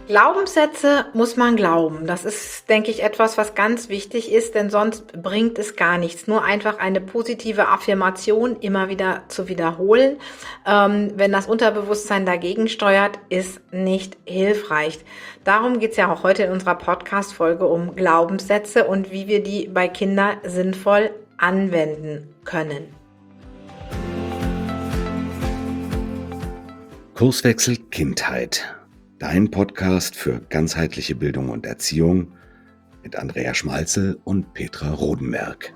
Glaubenssätze muss man glauben. Das ist, denke ich, etwas, was ganz wichtig ist, denn sonst bringt es gar nichts. Nur einfach eine positive Affirmation immer wieder zu wiederholen, wenn das Unterbewusstsein dagegen steuert, ist nicht hilfreich. Darum geht es ja auch heute in unserer Podcast-Folge um Glaubenssätze und wie wir die bei Kindern sinnvoll anwenden können. Kurswechsel Kindheit. Dein Podcast für ganzheitliche Bildung und Erziehung mit Andrea Schmalzel und Petra Rodenberg.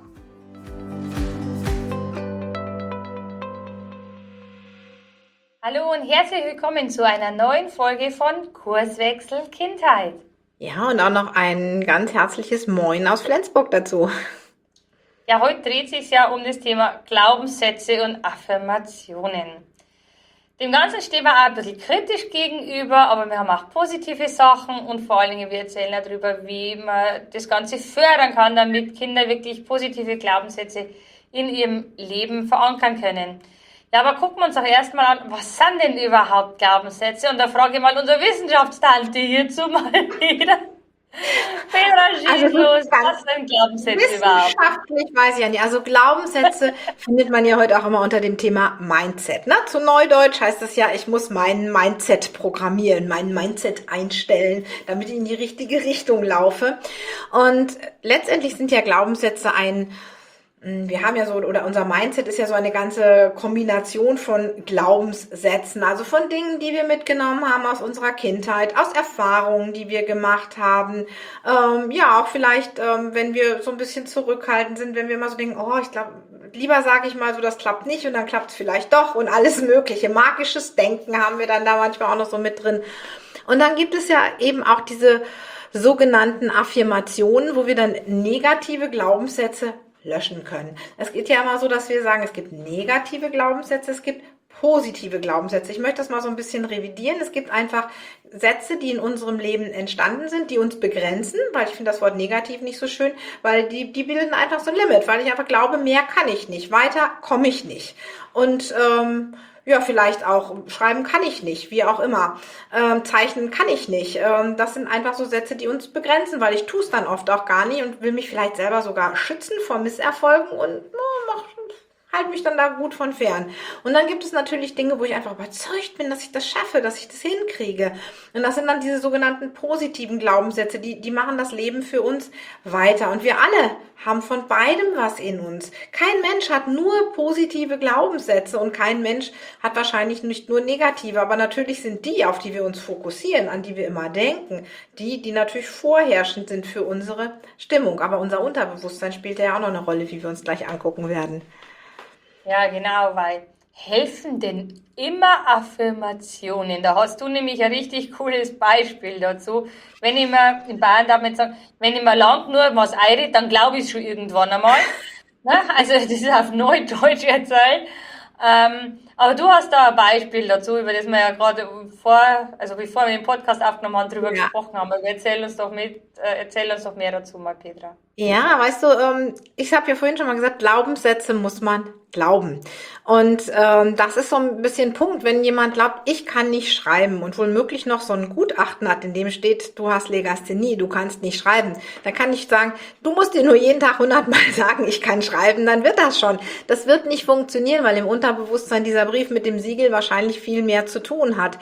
Hallo und herzlich willkommen zu einer neuen Folge von Kurswechsel Kindheit. Ja, und auch noch ein ganz herzliches Moin aus Flensburg dazu. Ja, heute dreht sich ja um das Thema Glaubenssätze und Affirmationen. Dem Ganzen stehen wir auch ein bisschen kritisch gegenüber, aber wir haben auch positive Sachen und vor allen Dingen wir erzählen darüber, wie man das Ganze fördern kann, damit Kinder wirklich positive Glaubenssätze in ihrem Leben verankern können. Ja, aber gucken wir uns doch erstmal an, was sind denn überhaupt Glaubenssätze? Und da frage ich mal unsere Wissenschaftstante hierzu mal wieder. Petra, schieß los, was sind Glaubenssätze überhaupt? Wissenschaftlich weiß ich ja nicht. Also Glaubenssätze findet man ja heute auch immer unter dem Thema Mindset. Ne? Zu Neudeutsch heißt es ja, ich muss mein Mindset programmieren, mein Mindset einstellen, damit ich in die richtige Richtung laufe. Und letztendlich sind ja Glaubenssätze wir haben ja so, oder unser Mindset ist ja so eine ganze Kombination von Glaubenssätzen, also von Dingen, die wir mitgenommen haben aus unserer Kindheit, aus Erfahrungen, die wir gemacht haben. Ja, auch vielleicht, wenn wir so ein bisschen zurückhaltend sind, wenn wir immer so denken, oh, ich glaube, lieber sage ich mal so, das klappt nicht und dann klappt es vielleicht doch und alles mögliche. Magisches Denken haben wir dann da manchmal auch noch so mit drin. Und dann gibt es ja eben auch diese sogenannten Affirmationen, wo wir dann negative Glaubenssätze löschen können. Es geht ja immer so, dass wir sagen, es gibt negative Glaubenssätze, es gibt positive Glaubenssätze. Ich möchte das mal so ein bisschen revidieren. Es gibt einfach Sätze, die in unserem Leben entstanden sind, die uns begrenzen, weil ich finde das Wort negativ nicht so schön, weil die bilden einfach so ein Limit, weil ich einfach glaube, mehr kann ich nicht, weiter komme ich nicht. Und ja, vielleicht auch schreiben kann ich nicht, wie auch immer. Zeichnen kann ich nicht. Das sind einfach so Sätze, die uns begrenzen, weil ich tue es dann oft auch gar nicht und will mich vielleicht selber sogar schützen vor Misserfolgen und halte mich dann da gut von fern. Und dann gibt es natürlich Dinge, wo ich einfach überzeugt bin, dass ich das schaffe, dass ich das hinkriege. Und das sind dann diese sogenannten positiven Glaubenssätze, die machen das Leben für uns weiter. Und wir alle haben von beidem was in uns. Kein Mensch hat nur positive Glaubenssätze und kein Mensch hat wahrscheinlich nicht nur negative. Aber natürlich sind die, auf die wir uns fokussieren, an die wir immer denken, die natürlich vorherrschend sind für unsere Stimmung. Aber unser Unterbewusstsein spielt ja auch noch eine Rolle, wie wir uns gleich angucken werden. Ja, genau, weil helfen denn immer Affirmationen? Da hast du nämlich ein richtig cooles Beispiel dazu. Wenn ich mir in Bayern damit sage, wenn ich mir lang nur was einrede, dann glaube ich es schon irgendwann einmal. Ne? Also das ist auf Neudeutsch erzählt. Aber du hast da ein Beispiel dazu, über das wir ja gerade bevor wir den Podcast aufgenommen haben, drüber gesprochen haben. Also erzähl uns doch mehr dazu mal, Petra. Ja, weißt du, ich habe ja vorhin schon mal gesagt, Glaubenssätze muss man glauben. Und das ist so ein bisschen ein Punkt, wenn jemand glaubt, ich kann nicht schreiben und womöglich noch so ein Gutachten hat, in dem steht, du hast Legasthenie, du kannst nicht schreiben. Dann kann ich sagen, du musst dir nur jeden Tag 100-mal sagen, ich kann schreiben, dann wird das schon. Das wird nicht funktionieren, weil im Unterbewusstsein dieser Brief mit dem Siegel wahrscheinlich viel mehr zu tun hat.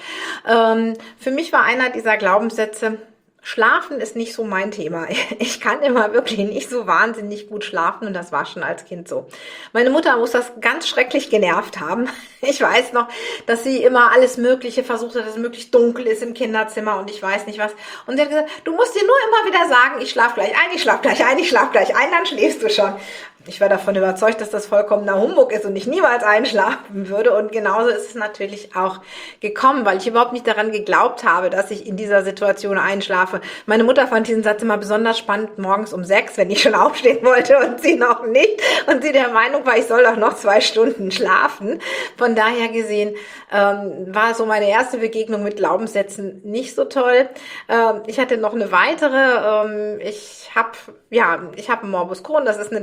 Für mich war einer dieser Glaubenssätze, Schlafen ist nicht so mein Thema. Ich kann immer wirklich nicht so wahnsinnig gut schlafen und das war schon als Kind so. Meine Mutter muss das ganz schrecklich genervt haben. Ich weiß noch, dass sie immer alles Mögliche versucht hat, dass es möglichst dunkel ist im Kinderzimmer und ich weiß nicht was. Und sie hat gesagt, du musst dir nur immer wieder sagen, ich schlafe gleich ein, ich schlafe gleich ein, ich schlafe gleich ein, dann schläfst du schon. Ich war davon überzeugt, dass das vollkommener Humbug ist und ich niemals einschlafen würde. Und genauso ist es natürlich auch gekommen, weil ich überhaupt nicht daran geglaubt habe, dass ich in dieser Situation einschlafe. Meine Mutter fand diesen Satz immer besonders spannend morgens um 6, wenn ich schon aufstehen wollte und sie noch nicht. Und sie der Meinung war, ich soll doch noch 2 Stunden schlafen. Von daher gesehen war so meine erste Begegnung mit Glaubenssätzen nicht so toll. Ich hatte noch eine weitere. Ich habe einen Morbus Crohn, das ist eine Darmerkrankung,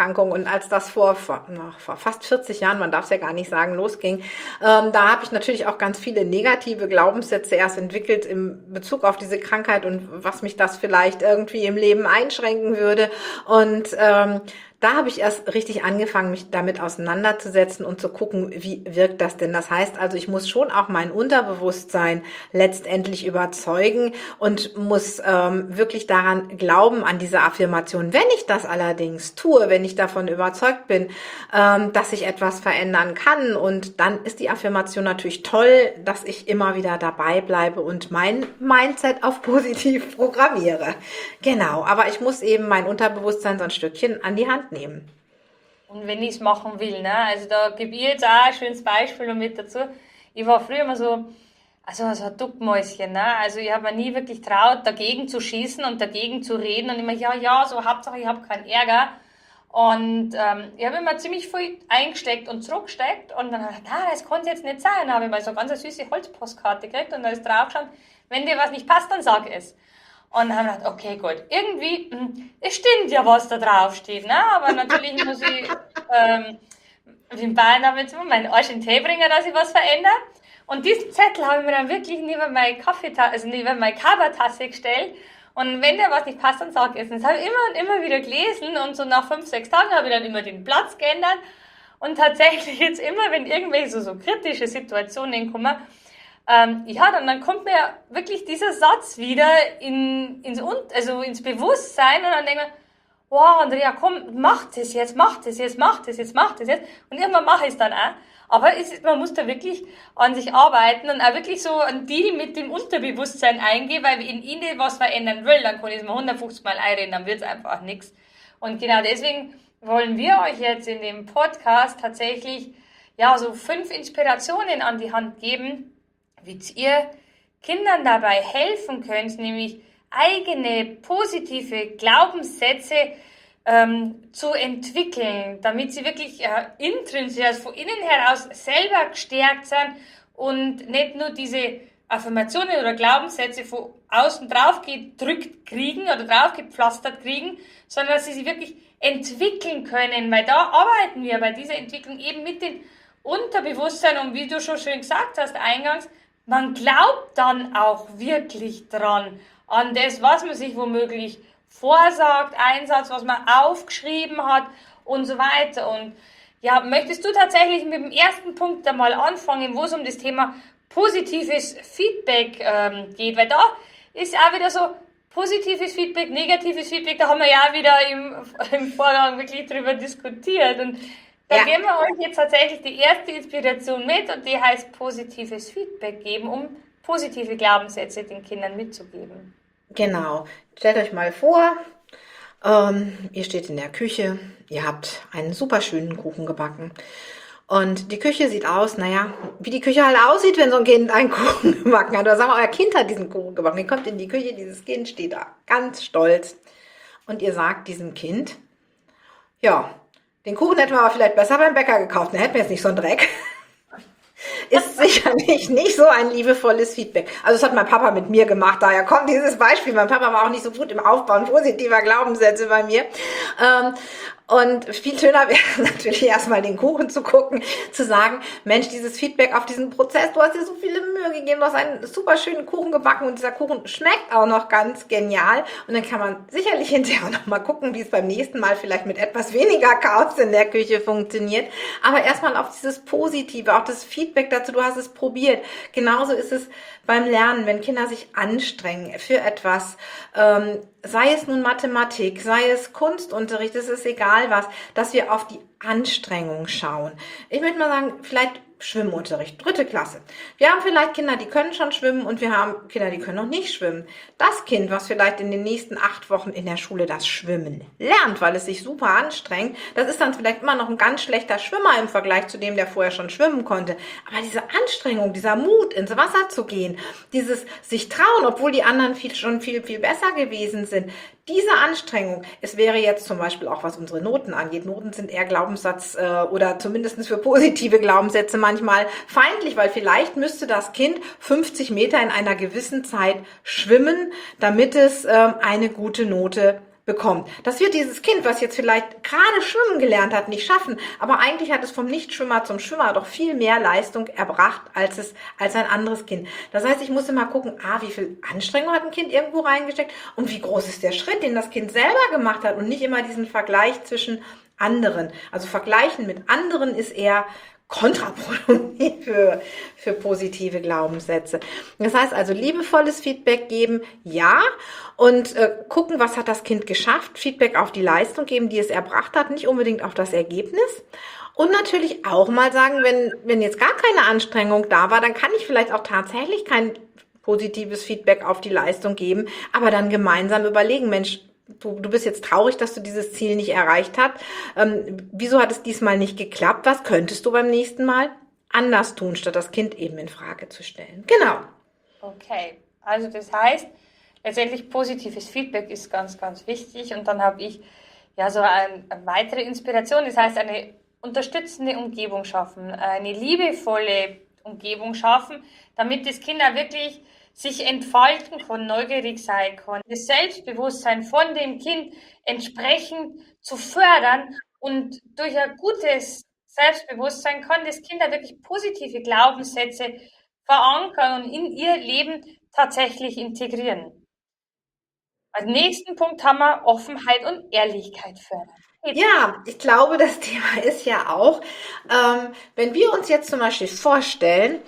Erkrankung und als das vor fast 40 Jahren, man darf es ja gar nicht sagen, losging, da habe ich natürlich auch ganz viele negative Glaubenssätze erst entwickelt in Bezug auf diese Krankheit und was mich das vielleicht irgendwie im Leben einschränken würde. Und da habe ich erst richtig angefangen, mich damit auseinanderzusetzen und zu gucken, wie wirkt das denn. Das heißt also, ich muss schon auch mein Unterbewusstsein letztendlich überzeugen und muss wirklich daran glauben, an diese Affirmation. Wenn ich das allerdings tue, wenn ich davon überzeugt bin, dass ich etwas verändern kann, und dann ist die Affirmation natürlich toll, dass ich immer wieder dabei bleibe und mein Mindset auf positiv programmiere. Genau, aber ich muss eben mein Unterbewusstsein so ein Stückchen an die Hand nehmen. Und wenn ich es machen will, ne? Also da gebe ich jetzt auch ein schönes Beispiel noch mit dazu. Ich war früher immer so ein Duckmäuschen, ne? Also ich habe mir nie wirklich traut, dagegen zu schießen und dagegen zu reden und immer, so Hauptsache ich habe keinen Ärger. Und ich habe immer ziemlich viel eingesteckt und zurückgesteckt und dann habe ich gedacht, das kann jetzt nicht sein. Dann habe ich mal so eine ganz süße Holzpostkarte gekriegt und da ist drauf gestanden, wenn dir was nicht passt, dann sag es. Und dann haben wir gedacht, okay, gut, irgendwie, es stimmt ja, was da drauf steht, ne? Aber natürlich muss ich, wie in Bayern habe ich jetzt immer meinen Arsch in den Tee bringen, dass ich was verändere. Und diesen Zettel habe ich mir dann wirklich neben meine neben meine Kaba-Tasse gestellt. Und wenn dir was nicht passt, dann sag es. Und das habe ich immer und immer wieder gelesen und so nach 5, 6 Tagen habe ich dann immer den Platz geändert. Und tatsächlich jetzt immer, wenn irgendwelche so kritische Situationen kommen, dann kommt mir wirklich dieser Satz wieder ins Bewusstsein und dann denke ich, wow, Andrea, komm, mach das jetzt. Und irgendwann mache ich es dann auch. Aber man muss da wirklich an sich arbeiten und auch wirklich so einen Deal mit dem Unterbewusstsein eingehen, weil wenn ich was verändern will, dann kann ich es mir 150 Mal einreden, dann wird es einfach nichts. Und genau deswegen wollen wir euch jetzt in dem Podcast tatsächlich so 5 Inspirationen an die Hand geben, wie ihr Kindern dabei helfen könnt, nämlich eigene positive Glaubenssätze zu entwickeln, damit sie wirklich intrinsisch, also von innen heraus selber gestärkt sind und nicht nur diese Affirmationen oder Glaubenssätze von außen drauf gedrückt kriegen oder drauf gepflastert kriegen, sondern dass sie sich wirklich entwickeln können, weil da arbeiten wir bei dieser Entwicklung eben mit dem Unterbewusstsein und wie du schon schön gesagt hast eingangs, man glaubt dann auch wirklich dran, an das, was man sich womöglich vorsagt, Einsatz, was man aufgeschrieben hat und so weiter. Und möchtest du tatsächlich mit dem ersten Punkt einmal anfangen, wo es um das Thema positives Feedback geht? Weil da ist auch wieder so positives Feedback, negatives Feedback, da haben wir ja wieder im Vorgang wirklich drüber diskutiert. Und da geben wir euch jetzt tatsächlich die erste Inspiration mit und die heißt positives Feedback geben, um positive Glaubenssätze den Kindern mitzugeben. Genau. Stellt euch mal vor, ihr steht in der Küche, ihr habt einen super schönen Kuchen gebacken. Und die Küche sieht aus, wie die Küche halt aussieht, wenn so ein Kind einen Kuchen gebacken hat. Oder sagen wir, euer Kind hat diesen Kuchen gebacken. Ihr kommt in die Küche, dieses Kind steht da ganz stolz. Und ihr sagt diesem Kind, den Kuchen hätten wir aber vielleicht besser beim Bäcker gekauft, dann hätten wir jetzt nicht so einen Dreck. Ist sicherlich nicht so ein liebevolles Feedback. Also das hat mein Papa mit mir gemacht, daher kommt dieses Beispiel. Mein Papa war auch nicht so gut im Aufbauen positiver Glaubenssätze bei mir. Und viel schöner wäre natürlich erstmal den Kuchen zu gucken, zu sagen, Mensch, dieses Feedback auf diesen Prozess, du hast dir so viele Mühe gegeben, du hast einen super schönen Kuchen gebacken und dieser Kuchen schmeckt auch noch ganz genial. Und dann kann man sicherlich hinterher noch mal gucken, wie es beim nächsten Mal vielleicht mit etwas weniger Chaos in der Küche funktioniert. Aber erstmal auf dieses Positive, auch das Feedback dazu, du hast es probiert. Genauso ist es beim Lernen, wenn Kinder sich anstrengen für etwas, sei es nun Mathematik, sei es Kunstunterricht, es ist egal was, dass wir auf die Anstrengung schauen. Ich möchte mal sagen, vielleicht Schwimmunterricht, 3. Klasse. Wir haben vielleicht Kinder, die können schon schwimmen und wir haben Kinder, die können noch nicht schwimmen. Das Kind, was vielleicht in den nächsten 8 Wochen in der Schule das Schwimmen lernt, weil es sich super anstrengt, das ist dann vielleicht immer noch ein ganz schlechter Schwimmer im Vergleich zu dem, der vorher schon schwimmen konnte. Aber diese Anstrengung, dieser Mut, ins Wasser zu gehen, dieses sich trauen, obwohl die anderen schon viel, viel besser gewesen sind, diese Anstrengung, es wäre jetzt zum Beispiel auch, was unsere Noten angeht. Noten sind eher Glaubenssatz oder zumindest für positive Glaubenssätze manchmal feindlich, weil vielleicht müsste das Kind 50 Meter in einer gewissen Zeit schwimmen, damit es eine gute Note bekommt. Das wird dieses Kind, was jetzt vielleicht gerade schwimmen gelernt hat, nicht schaffen, aber eigentlich hat es vom Nichtschwimmer zum Schwimmer doch viel mehr Leistung erbracht als ein anderes Kind. Das heißt, ich muss immer gucken, wie viel Anstrengung hat ein Kind irgendwo reingesteckt und wie groß ist der Schritt, den das Kind selber gemacht hat und nicht immer diesen Vergleich zwischen anderen. Also vergleichen mit anderen ist eher kontraproduktiv für positive Glaubenssätze. Das heißt also, liebevolles Feedback geben, ja, und gucken, was hat das Kind geschafft, Feedback auf die Leistung geben, die es erbracht hat, nicht unbedingt auf das Ergebnis. Und natürlich auch mal sagen, wenn jetzt gar keine Anstrengung da war, dann kann ich vielleicht auch tatsächlich kein positives Feedback auf die Leistung geben, aber dann gemeinsam überlegen, Mensch, du bist jetzt traurig, dass du dieses Ziel nicht erreicht hast. Wieso hat es diesmal nicht geklappt? Was könntest du beim nächsten Mal anders tun, statt das Kind eben in Frage zu stellen? Genau. Okay, also das heißt, letztendlich positives Feedback ist ganz, ganz wichtig. Und dann habe ich ja so eine weitere Inspiration, das heißt eine unterstützende Umgebung schaffen, eine liebevolle Umgebung schaffen, damit das Kind auch wirklich sich entfalten kann, neugierig sein kann, das Selbstbewusstsein von dem Kind entsprechend zu fördern und durch ein gutes Selbstbewusstsein kann das Kind auch wirklich positive Glaubenssätze verankern und in ihr Leben tatsächlich integrieren. Als nächsten Punkt haben wir Offenheit und Ehrlichkeit fördern. Ja, ich glaube, das Thema ist ja auch, wenn wir uns jetzt zum Beispiel vorstellen,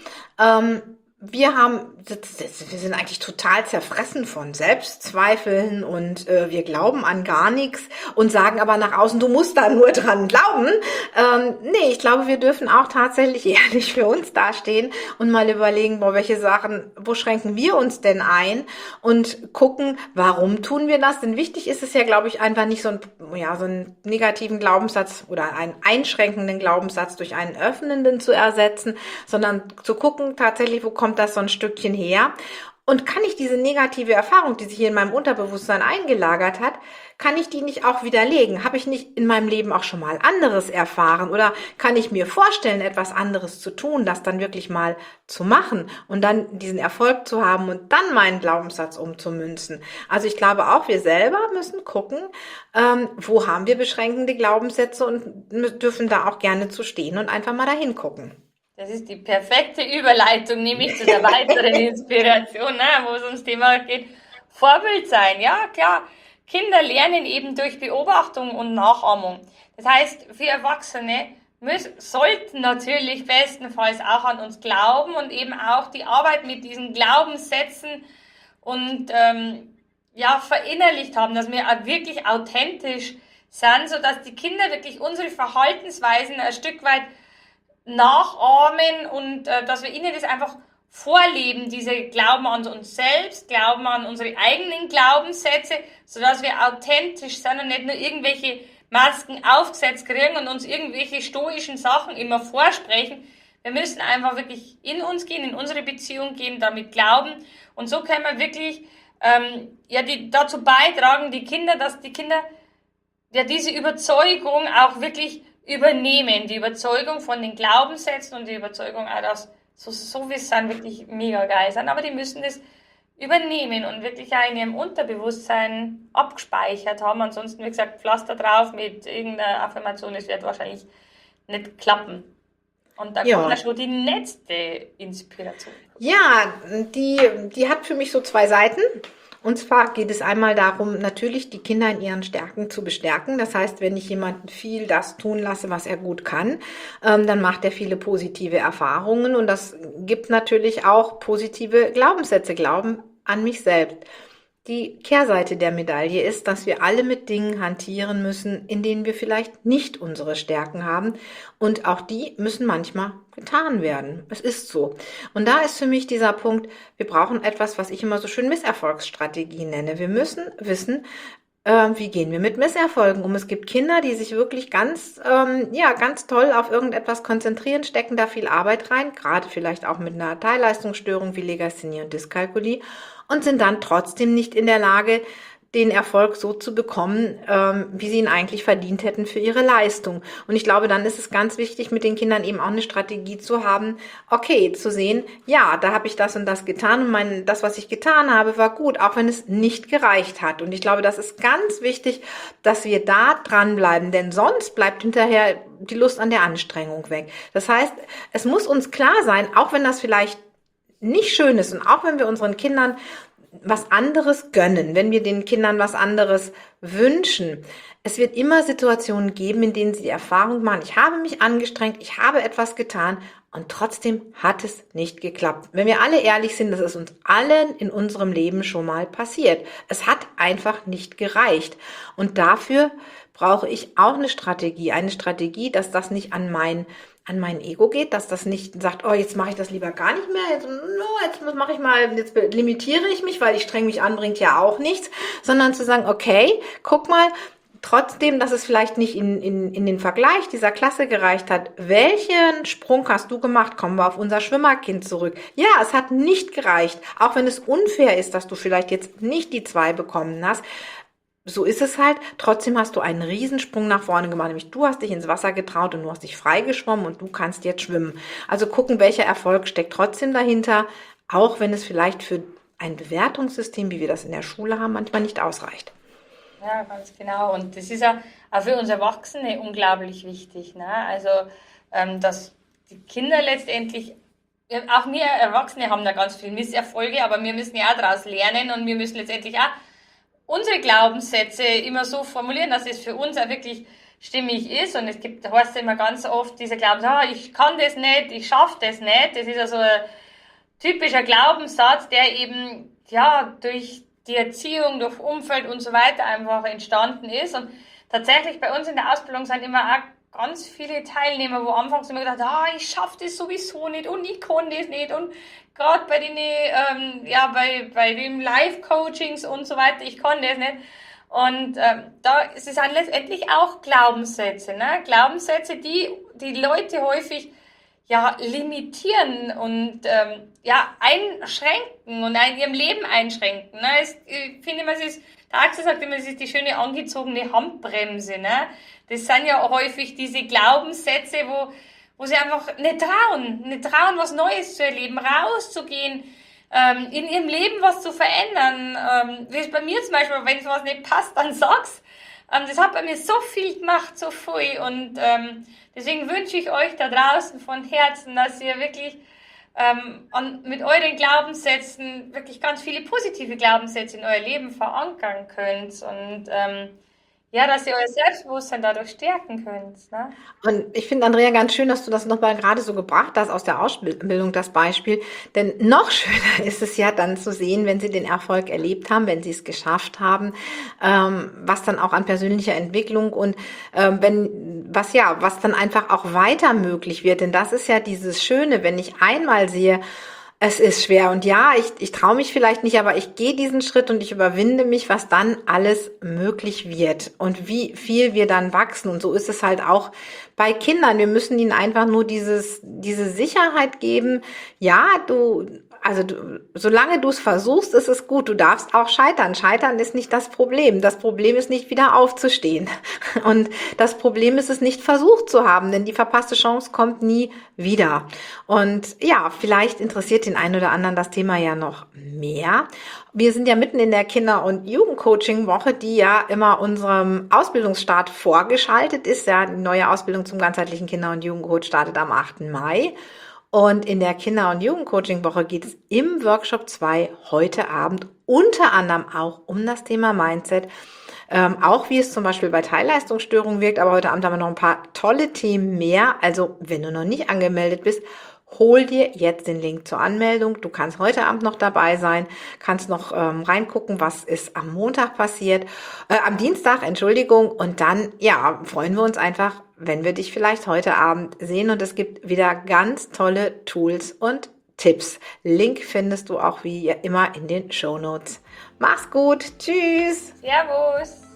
wir sind eigentlich total zerfressen von Selbstzweifeln und wir glauben an gar nichts und sagen aber nach außen, du musst da nur dran glauben. Nee, ich glaube, wir dürfen auch tatsächlich ehrlich für uns dastehen und mal überlegen, welche Sachen, wo schränken wir uns denn ein und gucken, warum tun wir das? Denn wichtig ist es ja, glaube ich, einfach nicht so einen negativen Glaubenssatz oder einen einschränkenden Glaubenssatz durch einen öffnenden zu ersetzen, sondern zu gucken tatsächlich, wo kommt das so ein Stückchen her? Und kann ich diese negative Erfahrung, die sich hier in meinem Unterbewusstsein eingelagert hat, kann ich die nicht auch widerlegen? Habe ich nicht in meinem Leben auch schon mal anderes erfahren? Oder kann ich mir vorstellen, etwas anderes zu tun, das dann wirklich mal zu machen und dann diesen Erfolg zu haben und dann meinen Glaubenssatz umzumünzen? Also ich glaube auch, wir selber müssen gucken, wo haben wir beschränkende Glaubenssätze und dürfen da auch gerne zu stehen und einfach mal dahin gucken. Das ist die perfekte Überleitung, nämlich zu der weiteren Inspiration, wo es ums Thema geht. Vorbild sein, ja klar. Kinder lernen eben durch Beobachtung und Nachahmung. Das heißt, wir Erwachsene sollten natürlich bestenfalls auch an uns glauben und eben auch die Arbeit mit diesen Glaubenssätzen und verinnerlicht haben, dass wir auch wirklich authentisch sind, sodass die Kinder wirklich unsere Verhaltensweisen ein Stück weit nachahmen und dass wir ihnen das einfach vorleben, diese Glauben an uns selbst, Glauben an unsere eigenen Glaubenssätze, sodass wir authentisch sind und nicht nur irgendwelche Masken aufgesetzt kriegen und uns irgendwelche stoischen Sachen immer vorsprechen. Wir müssen einfach wirklich in uns gehen, in unsere Beziehung gehen, damit glauben und so können wir wirklich dazu beitragen, dass die Kinder diese Überzeugung auch wirklich übernehmen, die Überzeugung von den Glaubenssätzen und die Überzeugung auch, dass so wie es sind, wirklich mega geil sind, aber die müssen das übernehmen und wirklich auch in ihrem Unterbewusstsein abgespeichert haben, ansonsten, wie gesagt, Pflaster drauf mit irgendeiner Affirmation, das wird wahrscheinlich nicht klappen. Und da kommt ja schon die letzte Inspiration. Ja, die hat für mich so zwei Seiten. Und zwar geht es einmal darum, natürlich die Kinder in ihren Stärken zu bestärken. Das heißt, wenn ich jemanden viel das tun lasse, was er gut kann, dann macht er viele positive Erfahrungen. Und das gibt natürlich auch positive Glaubenssätze, Glauben an mich selbst. Die Kehrseite der Medaille ist, dass wir alle mit Dingen hantieren müssen, in denen wir vielleicht nicht unsere Stärken haben. Und auch die müssen manchmal getan werden. Es ist so. Und da ist für mich dieser Punkt, wir brauchen etwas, was ich immer so schön Misserfolgsstrategie nenne. Wir müssen wissen, wie gehen wir mit Misserfolgen um. Es gibt Kinder, die sich wirklich ganz toll auf irgendetwas konzentrieren, stecken da viel Arbeit rein, gerade vielleicht auch mit einer Teilleistungsstörung wie Legasthenie und Dyskalkulie und sind dann trotzdem nicht in der Lage, den Erfolg so zu bekommen, wie sie ihn eigentlich verdient hätten für ihre Leistung. Und ich glaube, dann ist es ganz wichtig, mit den Kindern eben auch eine Strategie zu haben, okay, zu sehen, ja, da habe ich das und das getan und das, was ich getan habe, war gut, auch wenn es nicht gereicht hat. Und ich glaube, das ist ganz wichtig, dass wir da dranbleiben, denn sonst bleibt hinterher die Lust an der Anstrengung weg. Das heißt, es muss uns klar sein, auch wenn das vielleicht nicht schön ist und auch wenn wir unseren Kindern was anderes gönnen, wenn wir den Kindern was anderes wünschen. Es wird immer Situationen geben, in denen sie die Erfahrung machen, ich habe mich angestrengt, ich habe etwas getan und trotzdem hat es nicht geklappt. Wenn wir alle ehrlich sind, das ist uns allen in unserem Leben schon mal passiert. Es hat einfach nicht gereicht. Und dafür brauche ich auch eine Strategie, dass das nicht an mein Ego geht, dass das nicht sagt, oh, jetzt mache ich das lieber gar nicht mehr, jetzt mache ich mal, jetzt limitiere ich mich, weil ich streng mich an, bringt ja auch nichts, sondern zu sagen, okay, guck mal, trotzdem, dass es vielleicht nicht in den Vergleich dieser Klasse gereicht hat, welchen Sprung hast du gemacht? Kommen wir auf unser Schwimmerkind zurück. Ja, es hat nicht gereicht, auch wenn es unfair ist, dass du vielleicht jetzt nicht die 2 bekommen hast. So ist es halt. Trotzdem hast du einen Riesensprung nach vorne gemacht, nämlich du hast dich ins Wasser getraut und du hast dich freigeschwommen und du kannst jetzt schwimmen. Also gucken, welcher Erfolg steckt trotzdem dahinter, auch wenn es vielleicht für ein Bewertungssystem, wie wir das in der Schule haben, manchmal nicht ausreicht. Ja, ganz genau. Und das ist ja auch für uns Erwachsene unglaublich wichtig, ne? Also, dass die Kinder letztendlich, auch wir Erwachsene haben da ganz viele Misserfolge, aber wir müssen ja auch daraus lernen und wir müssen letztendlich auch unsere Glaubenssätze immer so formulieren, dass es für uns auch wirklich stimmig ist. Und es gibt, da heißt es immer ganz oft, dieser Glaubenssatz, ich kann das nicht, ich schaffe das nicht. Das ist also ein typischer Glaubenssatz, der eben, ja, durch die Erziehung, durch Umfeld und so weiter einfach entstanden ist. Und tatsächlich bei uns in der Ausbildung sind immer auch ganz viele Teilnehmer, wo anfangs immer gedacht, ich schaffe das sowieso nicht und ich kann das nicht. Und gerade bei den, bei den Live-Coachings und so weiter, ich kann das nicht. Und es sind letztendlich auch Glaubenssätze, ne? Glaubenssätze, die Leute häufig limitieren und einschränken und in ihrem Leben einschränken. Ne? Ich finde immer, der Axel sagt immer, es ist die schöne angezogene Handbremse. Ne? Das sind ja häufig diese Glaubenssätze, wo sie einfach nicht trauen, was Neues zu erleben, rauszugehen, in ihrem Leben was zu verändern. Wie es bei mir zum Beispiel, wenn was nicht passt, dann sag's. Das hat bei mir so viel gemacht, so viel. Und deswegen wünsche ich euch da draußen von Herzen, dass ihr wirklich mit euren Glaubenssätzen wirklich ganz viele positive Glaubenssätze in euer Leben verankern könnt. Und dass ihr euer Selbstbewusstsein dadurch stärken könnt. Ne? Und ich finde, Andrea, ganz schön, dass du das nochmal gerade so gebracht hast aus der Ausbildung, das Beispiel. Denn noch schöner ist es ja dann zu sehen, wenn sie den Erfolg erlebt haben, wenn sie es geschafft haben, was dann auch an persönlicher Entwicklung und was dann einfach auch weiter möglich wird. Denn das ist ja dieses Schöne, wenn ich einmal sehe, es ist schwer und ja, ich traue mich vielleicht nicht, aber ich gehe diesen Schritt und ich überwinde mich, was dann alles möglich wird und wie viel wir dann wachsen. Und so ist es halt auch bei Kindern. Wir müssen ihnen einfach nur diese Sicherheit geben. Ja, solange du es versuchst, ist es gut. Du darfst auch scheitern. Scheitern ist nicht das Problem. Das Problem ist nicht wieder aufzustehen. Und das Problem ist es nicht versucht zu haben, denn die verpasste Chance kommt nie wieder. Und ja, vielleicht interessiert den einen oder anderen das Thema ja noch mehr. Wir sind ja mitten in der Kinder- und Jugendcoaching-Woche, die ja immer unserem Ausbildungsstart vorgeschaltet ist. Ja, die neue Ausbildung zum ganzheitlichen Kinder- und Jugendcoach startet am 8. Mai. Und in der Kinder- und Jugendcoaching-Woche geht es im Workshop 2 heute Abend unter anderem auch um das Thema Mindset. Auch wie es zum Beispiel bei Teilleistungsstörungen wirkt, aber heute Abend haben wir noch ein paar tolle Themen mehr. Also wenn du noch nicht angemeldet bist, hol dir jetzt den Link zur Anmeldung. Du kannst heute Abend noch dabei sein, kannst noch reingucken, was ist am Montag passiert, am Dienstag, Entschuldigung. Und dann, freuen wir uns einfach, wenn wir dich vielleicht heute Abend sehen. Und es gibt wieder ganz tolle Tools und Tipps. Link findest du auch wie immer in den Shownotes. Mach's gut. Tschüss. Servus.